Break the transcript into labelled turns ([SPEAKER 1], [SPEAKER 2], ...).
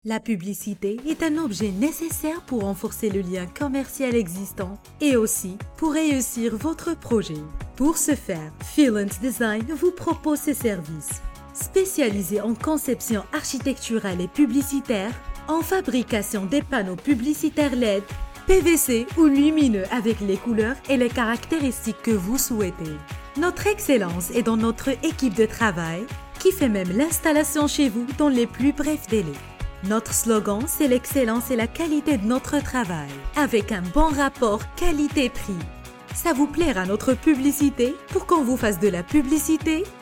[SPEAKER 1] La publicité est un objet nécessaire pour renforcer le lien commercial existant et aussi pour réussir votre projet. Pour ce faire, Feelent Design vous propose ses services. Spécialisé en conception architecturale et publicitaire, en fabrication des panneaux publicitaires LED, PVC ou lumineux avec les couleurs et les caractéristiques que vous souhaitez. Notre excellence est dans notre équipe de travail qui fait même l'installation chez vous dans les plus brefs délais. Notre slogan, c'est l'excellence et la qualité de notre travail, avec un bon rapport qualité-prix. Ça vous plaira notre publicité pour qu'on vous fasse de la publicité?